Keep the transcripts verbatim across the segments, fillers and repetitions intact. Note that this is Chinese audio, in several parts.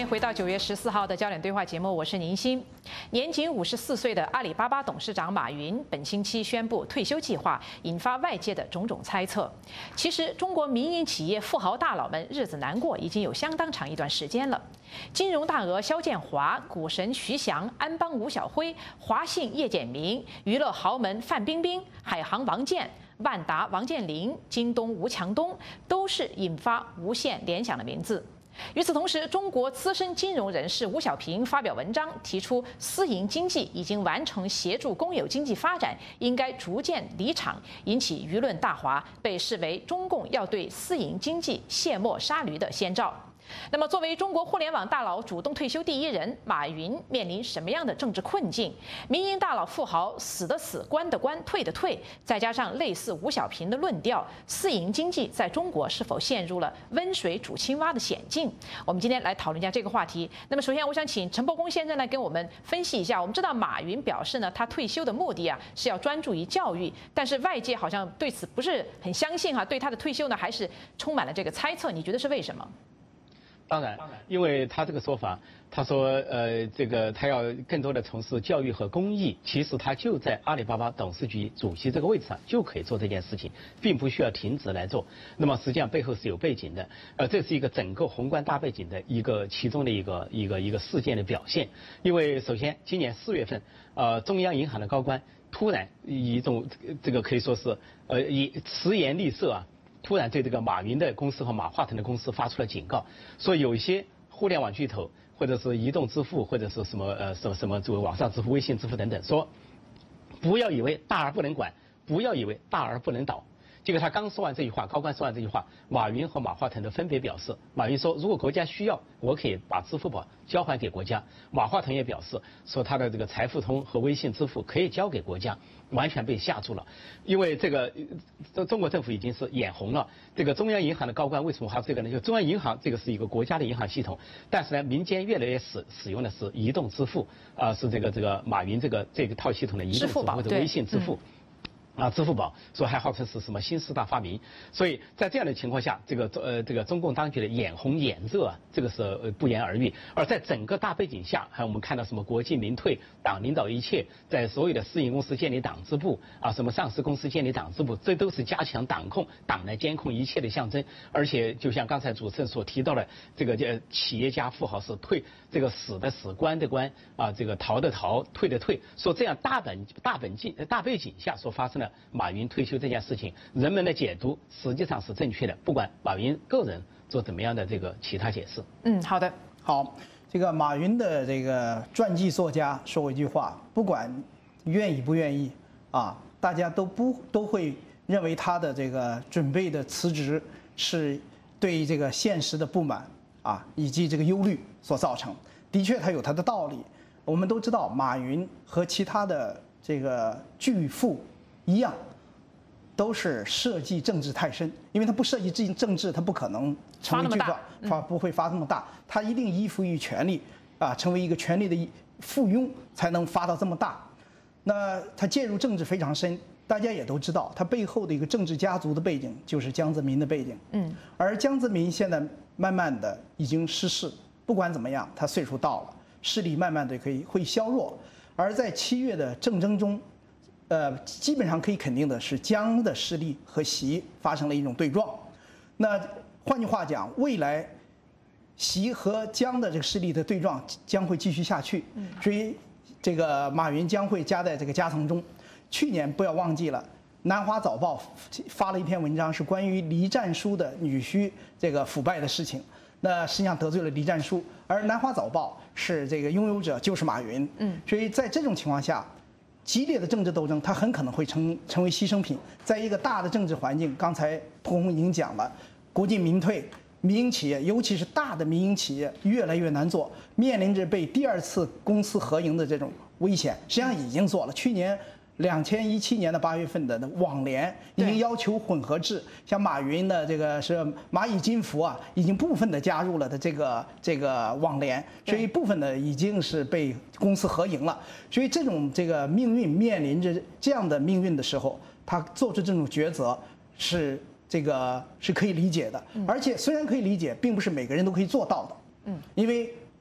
迎回到九月十四号的焦点对话节目，我是宁鑫。年仅五十四岁的阿里巴巴董事长马云本星期宣布退休计划，引发外界的种种猜测。其实，中国民营企业富豪大佬们日子难过已经有相当长一段时间了。金融大鳄肖建华、股神徐翔、安邦吴晓辉、华信叶简明、娱乐豪门范冰冰、海航王健、万达王健林、京东吴强东，都是引发无限联想的名字。与此同时，中国资深金融人士吴小平发表文章，提出私营经济已经完成协助公有经济发展，应该逐渐离场，引起舆论大哗，被视为中共要对私营经济卸磨杀驴的先兆。那么，作为中国互联网大佬主动退休第一人，马云面临什么样的政治困境？民营大佬富豪死的死，官的官，退的退，再加上类似吴小平的论调，私营经济在中国是否陷入了温水煮青蛙的险境？我们今天来讨论一下这个话题。那么，首先我想请陈伯公先生来给我们分析一下。我们知道马云表示呢，他退休的目的啊是要专注于教育，但是外界好像对此不是很相信哈，对他的退休呢还是充满了这个猜测。你觉得是为什么？ 当然，因为他这个说法，他说，呃，这个他要更多的从事教育和公益，其实他就在阿里巴巴董事局主席这个位置上就可以做这件事情，并不需要停职来做。那么实际上背后是有背景的，呃，这是一个整个宏观大背景的一个其中的一个一个一个事件的表现。因为首先今年四月份，呃，中央银行的高官突然以一种这个可以说是呃以迟颜厉色啊。突然对这个马云的公司和马化腾的公司发出了警告，说有一些互联网巨头或者是移动支付或者是什么呃什么什么这个网上支付、微信支付等等，说不要以为大而不能管，不要以为大而不能倒。结果他刚说完这句话，高官说完这句话，马云和马化腾都分别表示，马云说如果国家需要，我可以把支付宝交还给国家。马化腾也表示说他的这个财付通和微信支付可以交给国家，完全被吓住了。因为这个中国政府已经是眼红了。这个中央银行的高官为什么还有这个呢？就中央银行这个是一个国家的银行系统，但是呢，民间越来越使使用的是移动支付啊、呃，是这个这个马云这个这个套系统的移动支付或者微信支付。啊，支付宝说还号称是什么新四大发明，所以在这样的情况下，这个呃这个中共当局的眼红眼热啊，这个是呃不言而喻。而在整个大背景下，还有我们看到什么国进民退，党领导一切，在所有的私营公司建立党支部啊，什么上市公司建立党支部，这都是加强党控、党来监控一切的象征。而且就像刚才主持人所提到的，这个呃企业家富豪是退这个死的死，官的官啊，这个逃的逃，退的退，说这样大本大本境大背景下所发生的马云退休这件事情，人们的解读实际上是正确的，不管马云个人做怎么样的这个其他解释。 嗯，好的， 好，这个马云的这个传记作家说过一句话，不管愿意不愿意啊，大家都不都会认为他的这个准备的辞职是对这个现实的不满啊，以及这个忧虑所造成。的确，他有他的道理。我们都知道，马云和其他的这个巨富一样，都是涉及政治太深，因为他不涉及政治，他不可能成为巨富，发不会发这么大，他一定依附于权力啊，成为一个权力的附庸，才能发到这么大。那他介入政治非常深，大家也都知道，他背后的一个政治家族的背景就是江泽民的背景。嗯，而江泽民现在慢慢的已经失势，不管怎么样，他岁数到了，势力慢慢的可以会削弱。而在七月的政争中，呃，基本上可以肯定的是，江的势力和习发生了一种对撞。那换句话讲，未来习和江的这个势力的对撞将会继续下去。所以，这个马云将会夹在这个夹层中。去年不要忘记了，《南华早报》发了一篇文章，是关于黎战书的女婿这个腐败的事情。那实际上得罪了黎战书，而《南华早报》是这个拥有者就是马云。嗯，所以在这种情况下，激烈的政治斗争，它很可能会成成为牺牲品。在一个大的政治环境，刚才蒲公已经讲了，国进民退，民营企业，尤其是大的民营企业越来越难做，面临着被第二次公私合营的这种危险。实际上已经做了，去年两千一七年的八月份的网联已经要求混合制，像马云的这个是蚂蚁金服啊，已经部分的加入了的这个这个网联，所以部分的已经是被公司合营了。所以这种这个命运面临着这样的命运的时候，他做出这种抉择是这个是可以理解的。而且虽然可以理解，并不是每个人都可以做到的。嗯，因为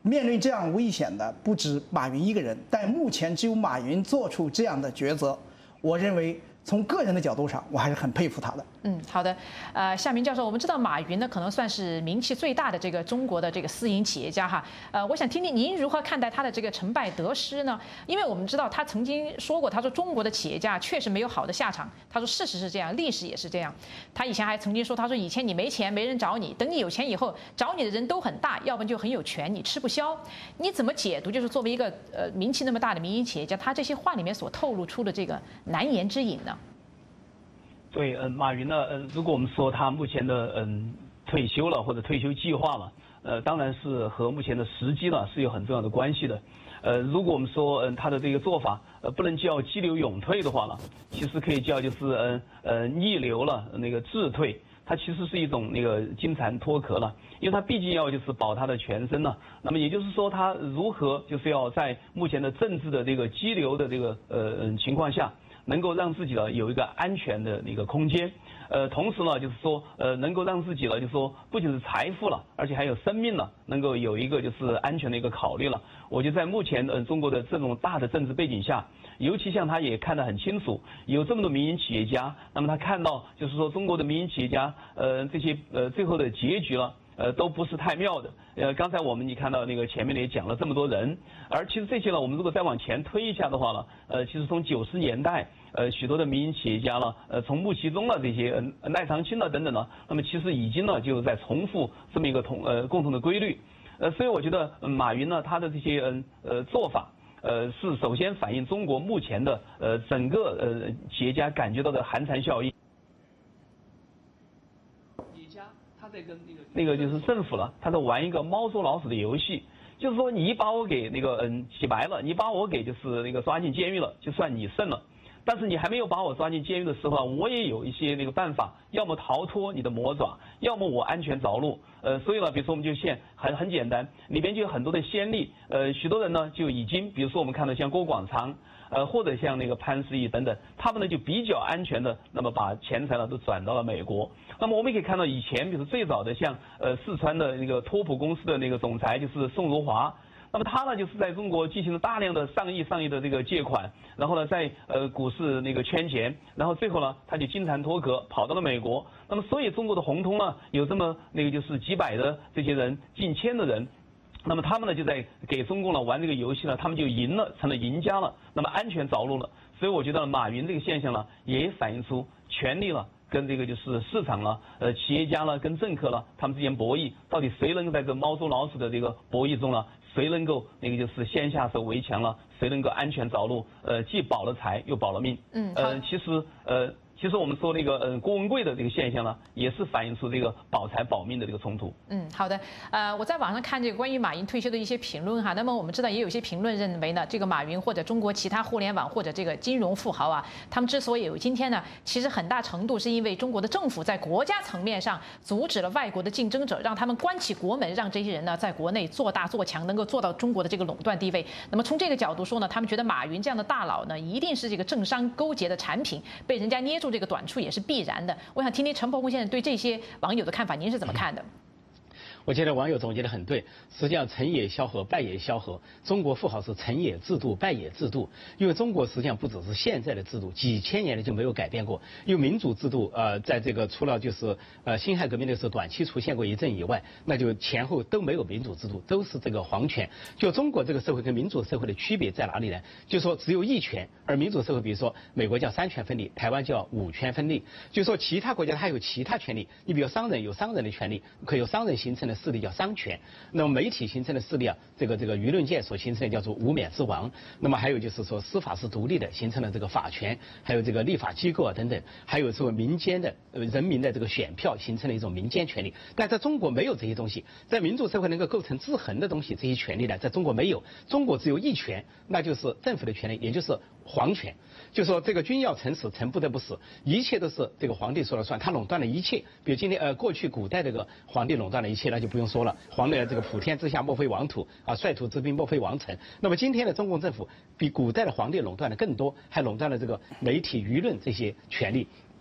面对这样危险的不止马云一个人，但目前只有马云做出这样的抉择，我认为从个人的角度上，我还是很佩服他的。 嗯，好的。呃，夏明教授，我们知道马云呢，可能算是名气最大的这个中国的这个私营企业家哈。呃，我想听听您如何看待他的这个成败得失呢？因为我们知道他曾经说过，他说中国的企业家确实没有好的下场。他说事实是这样，历史也是这样。他以前还曾经说，他说以前你没钱没人找你，等你有钱以后，找你的人都很大，要不然就很有权，你吃不消。你怎么解读？就是作为一个呃名气那么大的民营企业家，他这些话里面所透露出的这个难言之隐呢？ 对，嗯，马云呢，嗯，如果我们说他目前的嗯退休了或者退休计划嘛，呃，当然是和目前的时机呢是有很重要的关系的。呃，如果我们说嗯他的这个做法呃不能叫激流勇退的话呢，其实可以叫就是嗯呃逆流了那个自退，它其实是一种那个金蝉脱壳了，因为它毕竟要就是保他的全身呢。那么也就是说，他如何就是要在目前的政治的这个激流的这个呃情况下，能够让自己呢有一个安全的那个空间，呃，同时呢就是说呃能够让自己呢就是说不仅是财富了，而且还有生命了，能够有一个就是安全的一个考虑了。我觉得在目前呃中国的这种大的政治背景下，尤其像他也看得很清楚，有这么多民营企业家，那么他看到就是说中国的民营企业家呃这些呃最后的结局了。呃，都不是太妙的。呃，刚才我们你看到那个前面也讲了这么多人，而其实这些呢，我们如果再往前推一下的话呢，呃，其实从九十年代，呃，许多的民营企业家呢，呃，从穆其中了这些呃赖长青了等等呢，那么其实已经呢就在重复这么一个同呃共同的规律。呃，所以我觉得、呃、马云呢他的这些嗯 呃, 呃做法，呃，是首先反映中国目前的呃整个呃企业家感觉到的寒蝉效应。他在跟那个那个就是政府了，他在玩一个猫捉老鼠的游戏，就是说你把我给那个嗯洗白了，你把我给就是那个抓进监狱了，就算你胜了。但是你还没有把我抓进监狱的时候啊，我也有一些那个办法，要么逃脱你的魔爪，要么我安全着陆。呃，所以呢，比如说我们就现很很简单，里边就有很多的先例。呃，许多人呢就已经，比如说我们看到像郭广昌。呃，或者像那个潘石屹等等，他们呢就比较安全的，那么把钱财呢都转到了美国。那么我们也可以看到，以前比如最早的像呃四川的那个托普公司的那个总裁就是宋如华，那么他呢就是在中国进行了大量的上亿上亿的这个借款，然后呢在呃股市那个圈钱，然后最后呢他就金蝉脱壳跑到了美国。那么所以中国的红通呢有这么那个就是几百的这些人，近千的人。那么他们呢就在给中共呢玩这个游戏呢，他们就赢了，成了赢家了，那么安全着陆了。所以我觉得马云这个现象呢，也反映出权力了跟这个就是市场了，呃，企业家了跟政客了，他们之间博弈，到底谁能够在这猫捉老鼠的这个博弈中呢，谁能够那个就是先下手为强了，谁能够安全着陆，呃，既保了财又保了命。嗯，呃，其实呃。其实我们说那个呃郭文贵的这个现象呢，也是反映出这个保财保命的这个冲突。 嗯，好的。呃，我在网上看这个关于马云退休的一些评论哈，那么我们知道也有一些评论认为呢，这个马云或者中国其他互联网或者这个金融富豪啊，他们之所以有今天呢，其实很大程度是因为中国的政府在国家层面上阻止了外国的竞争者，让他们关起国门，让这些人呢在国内做大做强，能够做到中国的这个垄断地位。那么从这个角度说呢，他们觉得马云这样的大佬呢，一定是这个政商勾结的产品，被人家捏住这个短处也是必然的。我想听听陈伯宏先生对这些网友的看法，您是怎么看的？ 我觉得网友总结得很对，实际上成也萧何，败也萧何。中国富豪是成也制度，败也制度。因为中国实际上不只是现在的制度，几千年来就没有改变过。因为民主制度，呃，在这个除了就是呃辛亥革命的时候短期出现过一阵以外，那就前后都没有民主制度，都是这个皇权。就中国这个社会跟民主社会的区别在哪里呢？就说只有一权，而民主社会，比如说美国叫三权分立，台湾叫五权分立。就说其他国家它有其他权利，你比如商人有商人的权利，可以有商人形成的势力叫商权，那么媒体形成的势力啊，这个这个舆论界所形成的叫做无冕之王。那么还有就是说司法是独立的，形成了这个法权，还有这个立法机构啊等等，还有说民间的呃人民的这个选票形成了一种民间权利。但在中国没有这些东西，在民主社会能够构成制衡的东西，这些权利呢，在中国没有。中国只有一权，那就是政府的权利，也就是皇权。就说这个君要臣死，臣不得不死，一切都是这个皇帝说了算，他垄断了一切。比如今天呃过去古代这个皇帝垄断了一切，那就不用说了，皇帝这个普天之下莫非王土啊，率土之滨莫非王臣。那么今天的中共政府比古代的皇帝垄断的更多，还垄断了这个媒体舆论这些权利。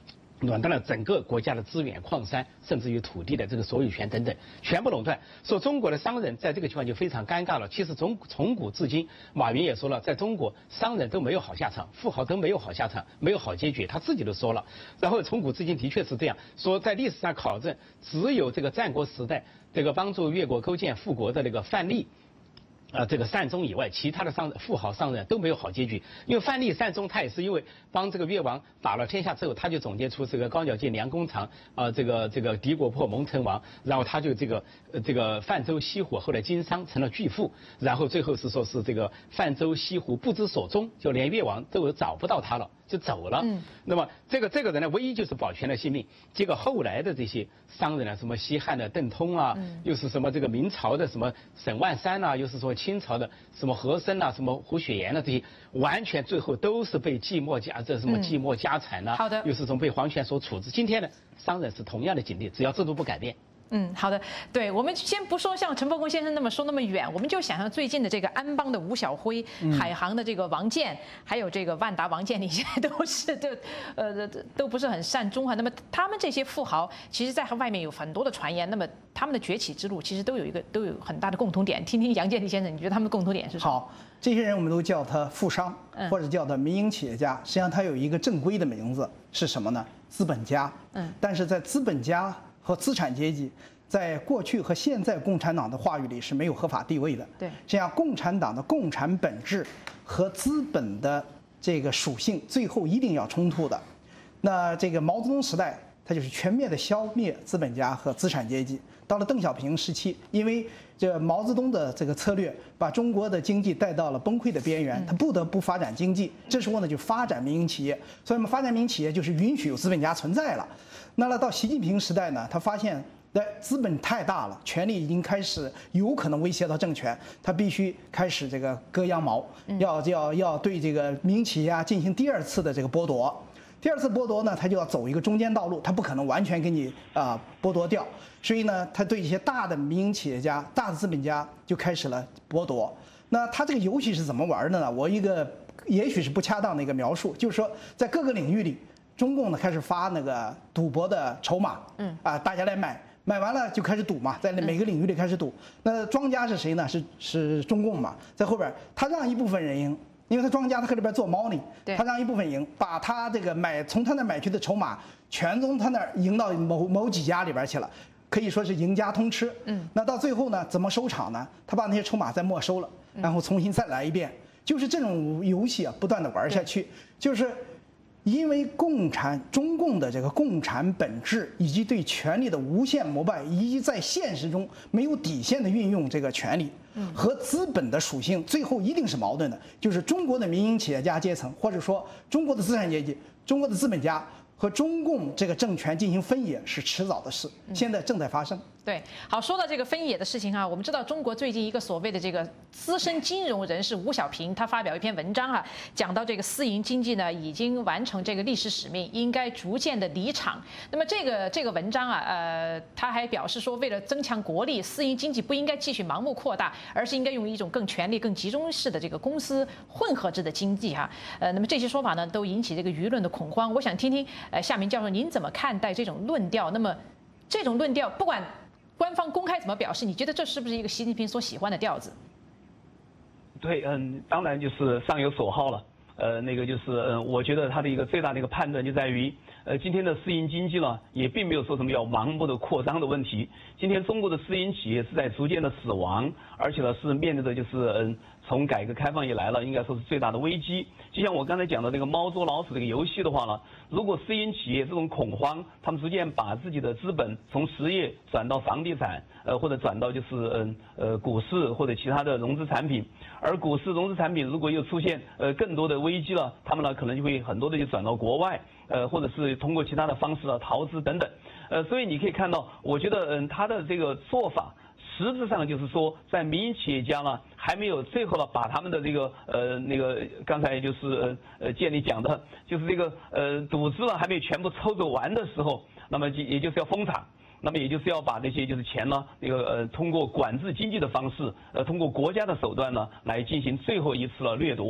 垄断了整个国家的资源、矿山，甚至于土地的这个所有权等等，全部垄断。说中国的商人在这个情况就非常尴尬了。其实从从古至今，马云也说了，在中国商人都没有好下场，富豪都没有好下场，没有好结局，他自己都说了。然后从古至今的确是这样，说在历史上考证，只有这个战国时代这个帮助越国构建富国的那个范蠡。呃，这个善终以外，其他的商富豪商人都没有好结局。因为范蠡善终，他也是因为帮这个越王打了天下之后，他就总结出这个高鸟尽、良弓藏啊、呃，这个这个敌国破、蒙城亡，然后他就这个呃这个泛舟西湖，后来经商成了巨富，然后最后是说是这个泛舟西湖不知所终，就连越王都找不到他了。就走了。嗯，那么这个这个人呢，唯一就是保全了性命。结果后来的这些商人啊，什么西汉的邓通啊，嗯、又是什么这个明朝的什么沈万三啊，又是说清朝的什么和珅啊，什么胡雪岩啊，这些完全最后都是被寂寞家这什么寂寞家产呐、啊， 好的， 又是从被皇权所处置。今天呢，商人是同样的境地，只要制度不改变。 嗯，好的，对，我们先不说像陈伯公先生那么说那么远，我们就想象最近的这个安邦的吴晓辉，嗯、海航的这个王健，还有这个万达王健林，现在都是这呃都不是很善终哈。那么他们这些富豪，其实在外面有很多的传言，那么他们的崛起之路其实都有一个都有很大的共同点。听听杨建立先生，你觉得他们的共同点是什么？ 好，这些人我们都叫他富商，或者叫他民营企业家。实际上他有一个正规的名字是什么呢？资本家。嗯，但是在资本家和资产阶级，在过去和现在共产党的话语里是没有合法地位的。 对， 这样共产党的共产本质和资本的这个属性最后一定要冲突的。那这个毛泽东时代，它就是全面的消灭资本家和资产阶级。到了邓小平时期，因为这毛泽东的这个策略把中国的经济带到了崩溃的边缘，他不得不发展经济。这时候呢，就发展民营企业。所以我们发展民营企业就是允许有资本家存在了。那么到习近平时代呢，他发现资本太大了，权力已经开始有可能威胁到政权，他必须开始这个割羊毛，要要要对这个民营企业啊进行第二次的这个剥夺。第二次剥夺呢，他就要走一个中间道路，他不可能完全给你啊、呃、剥夺掉，所以呢，他对一些大的民营企业家、大的资本家就开始了剥夺。那他这个游戏是怎么玩的呢？我一个也许是不恰当的一个描述，就是说在各个领域里，中共呢开始发那个赌博的筹码，嗯啊，大家来买。买完了就开始赌嘛，在每个领域里开始赌。那庄家是谁呢？是是中共嘛，在后边他让一部分人赢，因为他庄家他搁这边做猫腻，他让一部分赢，把他这个买从他那买去的筹码全从他那儿赢到某某几家里边去了，可以说是赢家通吃。嗯，那到最后呢，怎么收场呢？他把那些筹码再没收了，然后重新再来一遍，就是这种游戏啊，不断的玩下去，就是。因为共产中共的这个共产本质，以及对权力的无限膜拜，以及在现实中没有底线的运用这个权力，和资本的属性，最后一定是矛盾的。就是中国的民营企业家阶层，或者说中国的资产阶级、中国的资本家和中共这个政权进行分野是迟早的事，现在正在发生。 对，好，说到这个分野的事情哈，我们知道中国最近一个所谓的这个资深金融人士吴小平，他发表一篇文章啊，讲到这个私营经济呢已经完成这个历史使命，应该逐渐的离场。那么这个这个文章啊，呃，他还表示说，为了增强国力，私营经济不应该继续盲目扩大，而是应该用一种更权力、更集中式的这个公司混合制的经济哈。呃，那么这些说法呢，都引起这个舆论的恐慌。我想听听，呃，夏明教授您怎么看待这种论调？那么这种论调，不管官方公开怎么表示？你觉得这是不是一个习近平所喜欢的调子？ 对，嗯，当然就是上有所好了。呃，那个就是，嗯，我觉得他的一个最大的一个判断就在于，呃，今天的私营经济呢，也并没有说什么要盲目的扩张的问题。今天中国的私营企业是在逐渐的死亡，而且呢是面对的就是，嗯，从改革开放以来了，应该说是最大的危机。就像我刚才讲的那个猫捉老鼠这个游戏的话呢，如果私营企业这种恐慌，他们逐渐把自己的资本从实业转到房地产，呃，或者转到就是嗯呃股市或者其他的融资产品，而股市融资产品如果又出现呃更多的危机了，他们呢可能就会很多的就转到国外，呃，或者是通过其他的方式啊逃资等等，呃，所以你可以看到，我觉得嗯他的这个做法。实质上就是说，在民营企业家呢还没有最后呢把他们的这个呃那个刚才就是呃呃建立讲的，就是这个呃赌资呢还没有全部抽走完的时候，那么也就是要封场。那么也就是要把这些就是钱呢，那个呃通过管制经济的方式，呃通过国家的手段呢来进行最后一次的掠夺。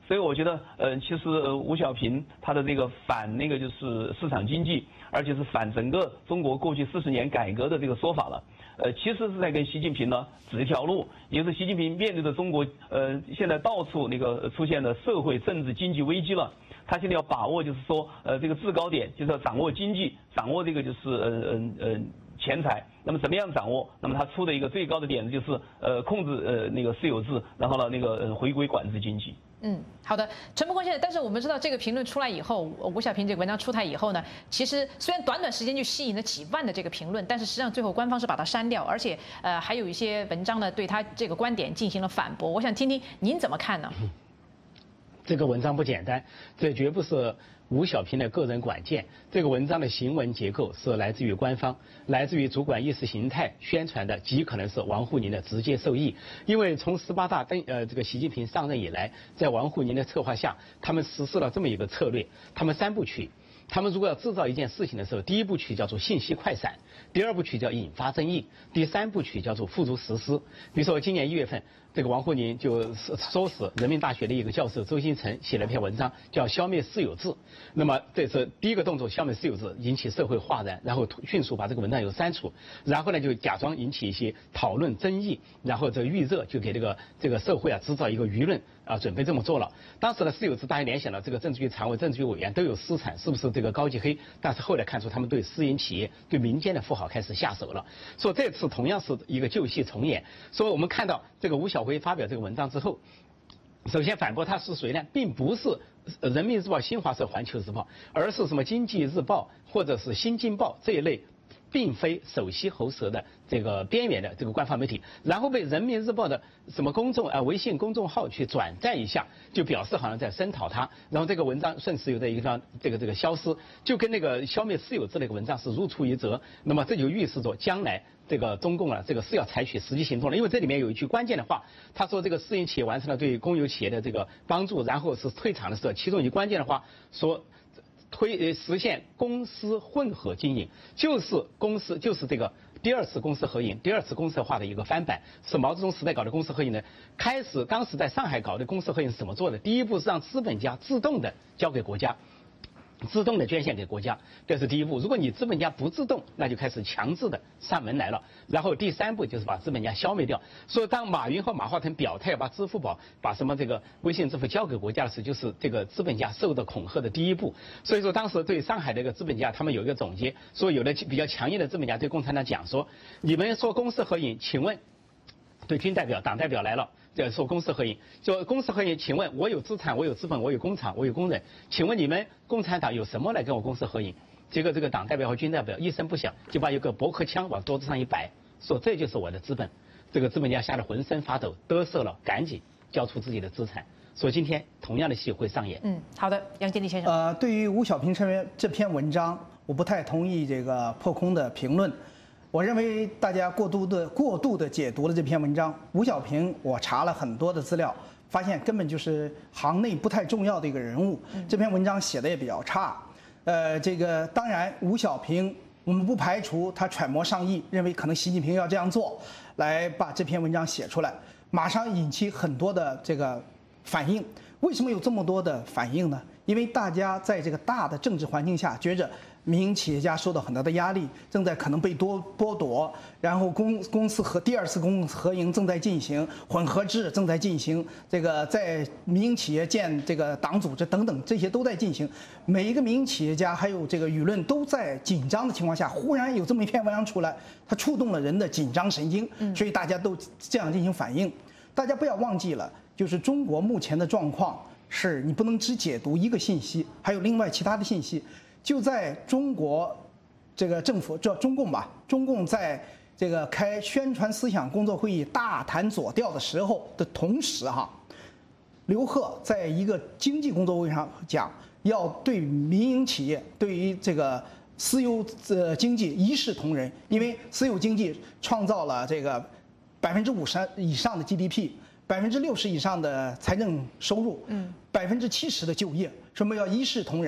所以我觉得，呃，其实呃吴小平他的这个反那个就是市场经济，而且是反整个中国过去四十年改革的这个说法了，呃，其实是在跟习近平呢指一条路，也是习近平面对着中国，呃，现在到处那个出现的社会、政治、经济危机了。他现在要把握，就是说，呃，这个制高点，就是要掌握经济，掌握这个就是呃呃呃钱财。那么怎么样掌握？那么他出的一个最高的点子就是，呃，控制呃那个私有制，然后呢那个呃回归管制经济。 嗯，好的，陈伯公先生，但是我们知道这个评论出来以后，吴小平这个文章出台以后呢，其实虽然短短时间就吸引了几万的这个评论，但是实际上最后官方是把它删掉，而且呃还有一些文章呢对他这个观点进行了反驳。我想听听您怎么看呢？ 这个文章不简单，这绝不是吴小平的个人管见。这个文章的行文结构是来自于官方，来自于主管意识形态宣传的，极可能是王沪宁的直接受益。因为从十八大登呃这个习近平上任以来，在王沪宁的策划下，他们实施了这么一个策略，他们三部曲。他们如果要制造一件事情的时候，第一部曲叫做信息快闪，第二部曲叫引发争议，第三部曲叫做付诸实施。比如说今年一月份，这个王沪宁就唆使人民大学的一个教授周新成写了一篇文章，叫《消灭私有制》。那么这是第一个动作，消灭私有制，引起社会哗然，然后迅速把这个文章又删除，然后呢就假装引起一些讨论争议，然后这个预热就给这个这个社会啊制造一个舆论啊，准备这么做了。当时的私有制，大家联想到这个政治局常委、政治局委员都有私产，是不是这个高级黑？但是后来看出他们对私营企业、对民间的富豪开始下手了。说这次同样是一个旧戏重演。说我们看到这个吴晓辉发表这个文章之后，首先反驳他是谁呢？并不是人民日报、新华社、环球日报，而是什么经济日报或者是新京报这一类。并非手吸喉舌的这个边缘的这个官方媒体，然后被人民日报的什么公众啊微信公众号去转载一下，就表示好像在声讨他，然后这个文章瞬时又在一个地方这个这个消失，就跟那个消灭私有制那个文章是如出一辙。那么这就预示着将来这个中共啊这个是要采取实际行动了，因为这里面有一句关键的话，他说这个私营企业完成了对公有企业的这个帮助，然后是退场的时候，其中一句关键的话说。推实现公私混合经营，就是公司就是这个第二次公私合营、第二次公社化的一个翻版，是毛泽东时代搞的公私合营呢。开始当时在上海搞的公私合营是怎么做的？第一步是让资本家自动的交给国家。自动的捐献给国家，这是第一步。如果你资本家不自动，那就开始强制的上门来了。然后第三步就是把资本家消灭掉。所以当马云和马化腾表态把支付宝、把什么这个微信支付交给国家的时候，就是这个资本家受到恐吓的第一步。所以说当时对上海的一个资本家，他们有一个总结，说有的比较强硬的资本家对共产党讲说：你们说公私合营，请问对军代表、党代表来了。这说公私合营，就公私合营，请问我有资产，我有资本，我有工厂，我有工人，请问你们共产党有什么来跟我公私合营？结果这个党代表和军代表一声不响，就把一个驳壳枪往桌子上一摆，说这就是我的资本。这个资本家吓得浑身发抖，嘚瑟了，赶紧交出自己的资产。所以今天同样的戏会上演。 嗯，好的，杨建立先生。 呃，对于吴小平这篇这篇文章，我不太同意这个破空的评论。我认为大家过度的过度的解读了这篇文章。吴小平，我查了很多的资料，发现根本就是行内不太重要的一个人物。这篇文章写的也比较差。呃，这个当然，吴小平，我们不排除他揣摩上意，认为可能习近平要这样做，来把这篇文章写出来，马上引起很多的这个反应。为什么有这么多的反应呢？因为大家在这个大的政治环境下，觉着民营企业家受到很大的压力，正在可能被多剥夺，然后公公司和第二次公合营正在进行，混合制正在进行，这个在民营企业建这个党组织等等，这些都在进行。每一个民营企业家还有这个舆论都在紧张的情况下，忽然有这么一篇文章出来，它触动了人的紧张神经，所以大家都这样进行反应。大家不要忘记了，就是中国目前的状况是你不能只解读一个信息，还有另外其他的信息。就在中国这个政府，这中共吧，中共在这个开宣传思想工作会议大谈左调的时候的同时哈，刘鹤在一个经济工作会议上讲，要对民营企业，对于这个私有呃经济一视同仁，因为私有经济创造了这个百分之五十以上的 G D P， 百分之六十以上的财政收入，嗯，百分之七十的就业，什么要一视同仁。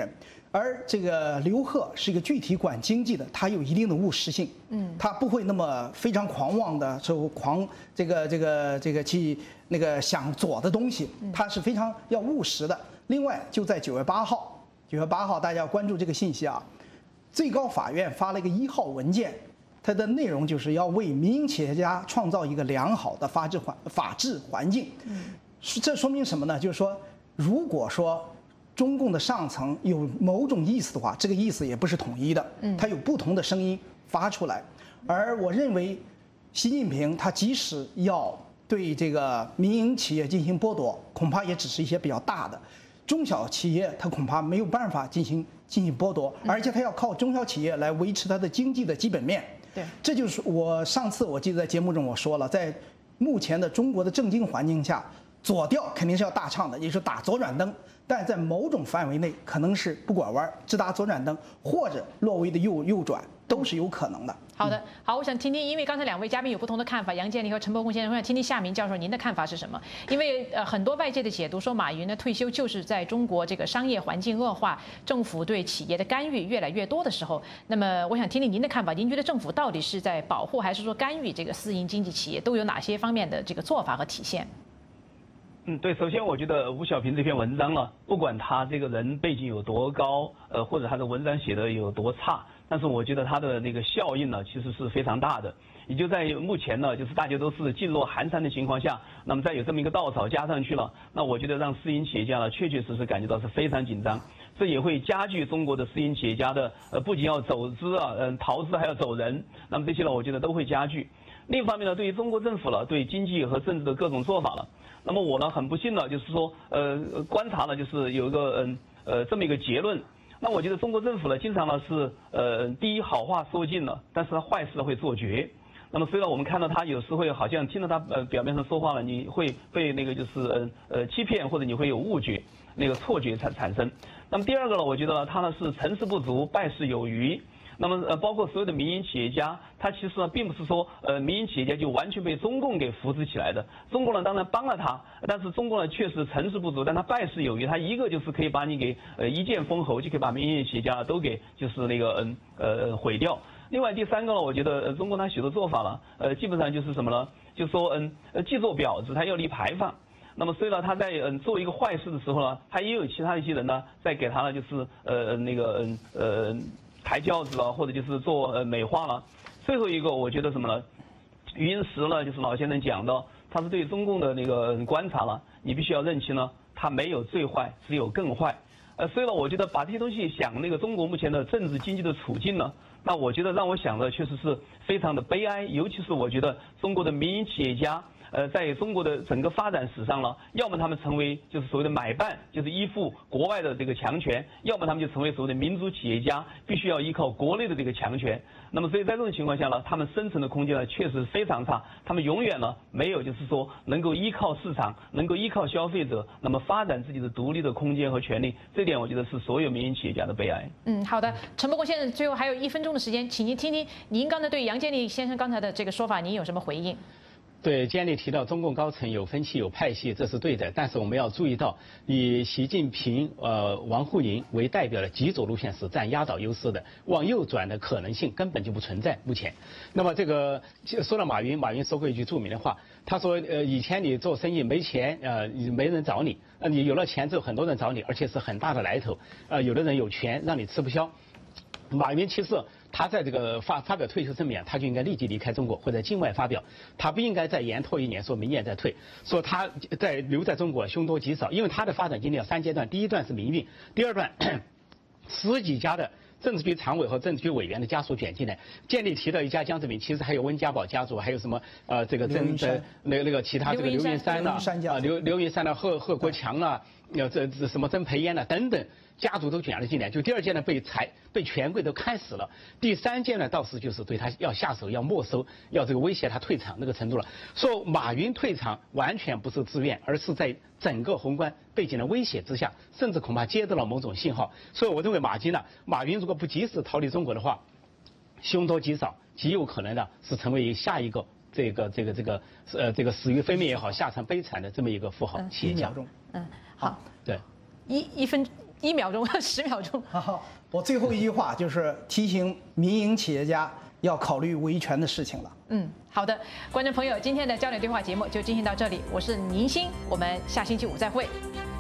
而这个刘鹤是一个具体管经济的，他有一定的务实性，嗯，他不会那么非常狂妄的就狂这个这个这个去那个想左的东西，他是非常要务实的。另外，就在九月八号，九月八号大家要关注这个信息啊，最高法院发了一个一号文件，它的内容就是要为民营企业家创造一个良好的法治环法治环境，嗯，这说明什么呢？就是说，如果说中共的上层有某种意思的话，这个意思也不是统一的，它有不同的声音发出来。而我认为，习近平他即使要对这个民营企业进行剥夺，恐怕也只是一些比较大的，中小企业他恐怕没有办法进行进行剥夺，而且他要靠中小企业来维持它的经济的基本面。 对， 这就是我上次我记得在节目中我说了，在目前的中国的政经环境下，左调肯定是要大唱的，也就是打左转灯。但在某种范围内，可能是不拐弯，直达左转灯，或者略微的右右转，都是有可能的。 好的，好，我想听听，因为刚才两位嘉宾有不同的看法，杨建立和陈伯公先生，我想听听夏明教授您的看法是什么？因为呃很多外界的解读说，马云的退休就是在中国这个商业环境恶化，政府对企业的干预越来越多的时候。那么我想听听您的看法，您觉得政府到底是在保护还是说干预这个私营经济企业，都有哪些方面的这个做法和体现？ 嗯，对，首先我觉得吴小平这篇文章呢，不管他这个人背景有多高，呃，或者他的文章写的有多差，但是我觉得他的那个效应呢，其实是非常大的。也就在目前呢，就是大家都是噤若寒蝉的情况下，那么再有这么一个稻草加上去了，那我觉得让私营企业家呢，确确实实感觉到是非常紧张，这也会加剧中国的私营企业家的呃，不仅要走资啊，嗯、呃，逃资还要走人，那么这些呢，我觉得都会加剧。另一方面呢，对于中国政府了，对经济和政治的各种做法了。那么我呢，很不幸呢，就是说，呃，观察呢，就是有一个嗯呃这么一个结论。那我觉得中国政府呢，经常呢是呃第一好话说尽了，但是他坏事会做绝。那么虽然我们看到他有时会好像听到他呃表面上说话了，你会被那个就是呃呃欺骗，或者你会有误觉，那个错觉产产生。那么第二个呢，我觉得呢，他呢是成事不足，败事有余。那么呃，包括所有的民营企业家，他其实呢，并不是说呃，民营企业家就完全被中共给扶持起来的。中共呢，当然帮了他，但是中共呢，确实成事不足，但他败事有余。他一个就是可以把你给呃一剑封喉，就可以把民营企业家都给就是那个嗯呃毁掉。另外第三个呢，我觉得呃，中国他许多做法了，呃，基本上就是什么呢？就说嗯呃，既做婊子，他要立牌坊。那么虽然他在嗯做一个坏事的时候呢，他也有其他一些人呢，在给他呢就是呃那个嗯呃。抬轿子了，或者就是做呃美化了。最后一个，我觉得什么呢？云石呢，就是老先生讲的，他是对中共的那个观察了，你必须要认清呢，他没有最坏，只有更坏。呃，所以呢，我觉得把这些东西想那个中国目前的政治经济的处境呢，那我觉得让我想的确实是非常的悲哀，尤其是我觉得中国的民营企业家。呃，在中国的整个发展史上呢，要么他们成为就是所谓的买办，就是依附国外的这个强权；要么他们就成为所谓的民主企业家，必须要依靠国内的这个强权。那么，所以在这种情况下呢，他们生存的空间呢确实非常差，他们永远呢没有就是说能够依靠市场，能够依靠消费者，那么发展自己的独立的空间和权利。这点我觉得是所有民营企业家的悲哀。 嗯，好的，陈伯公先生，最后还有一分钟的时间，请您听听您刚才对杨建立先生刚才的这个说法，您有什么回应？ 对，建立提到中共高层有分歧有派系，这是对的。但是我们要注意到，以习近平、呃王沪宁为代表的极左路线是占压倒优势的，往右转的可能性根本就不存在。目前，那么这个说到马云，马云说过一句著名的话，他说：呃，以前你做生意没钱，呃，没人找你；呃，你有了钱之后，很多人找你，而且是很大的来头。呃，有的人有权让你吃不消。马云其实他在这个发发表退休声明，他就应该立即离开中国或者境外发表，他不应该再延拖一年，说明年再退，说他在留在中国凶多吉少，因为他的发展经历有三阶段，第一段是民运，第二段十几家的政治局常委和政治局委员的家属卷进来，建立提到一家江泽民，其实还有温家宝家族，还有什么呃这个曾的那个那个其他这个刘云山呐啊刘刘云山的贺贺国强啊，呃这这什么曾培炎呐等等。家族都卷了进来，就第二届呢被裁被权贵都看死了，第三届呢倒是就是对他要下手要没收，要这个威胁他退场那个程度了。说马云退场完全不是自愿，而是在整个宏观背景的威胁之下，甚至恐怕接到了某种信号。所以我认为马金呢，马云如果不及时逃离中国的话，凶多吉少，极有可能呢是成为下一个这个这个这个呃这个死于非命也好，下场悲惨的这么一个富豪企业家。 嗯，好， 对， 一一分。 一秒钟、十秒钟。 好，我最后一句话就是提醒民营企业家要考虑维权的事情了。 嗯，好的，观众朋友，今天的焦点对话节目就进行到这里，我是宁鑫，我们下星期五再会。